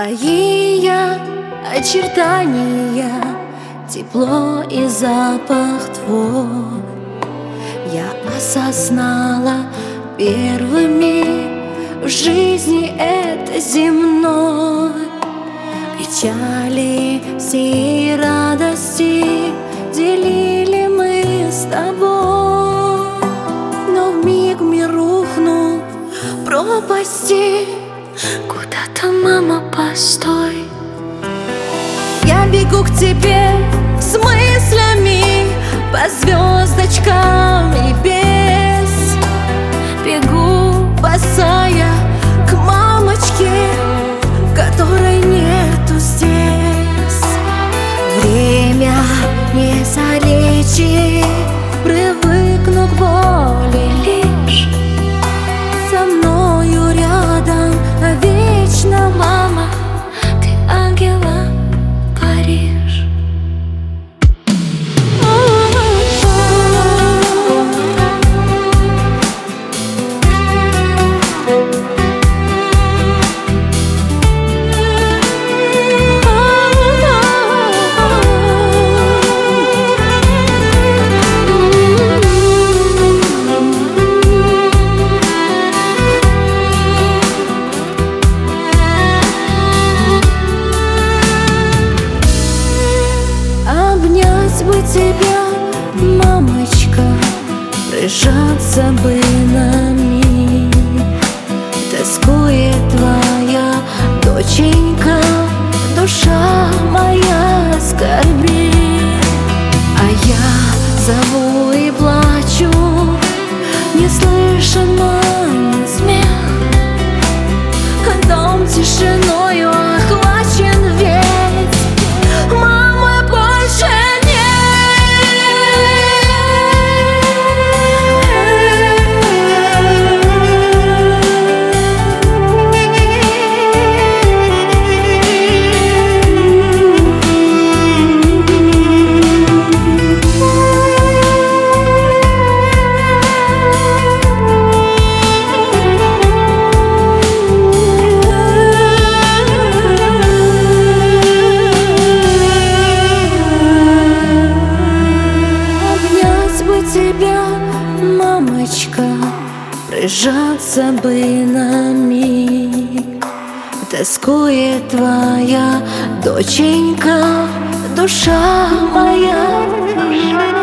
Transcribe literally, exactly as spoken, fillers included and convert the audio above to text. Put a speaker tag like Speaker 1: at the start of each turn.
Speaker 1: Твои очертания, тепло и запах твой я осознала первыми в жизни этой земной. Печали все радости делили мы с тобой, но вмиг мир рухнул в пропасти. Куда-то, мама, постой. Я бегу к тебе с мыслями по звездочкам небес. Бегу босая к мамочке, которой нету здесь. Время не залечит, привыкну к боли лишь со мною рядом вечно, мама, ты ангела горишь. Бы тебя, мамочка, прижаться бы на миг. Тоскует твоя доченька, душа моя скорбит. А я зову и плачу, не слышен мамин смех. Дом тишиною охвачен весь, мамы больше тебя, мамочка, прижаться бы на миг. Тоскует твоя доченька, душа моя.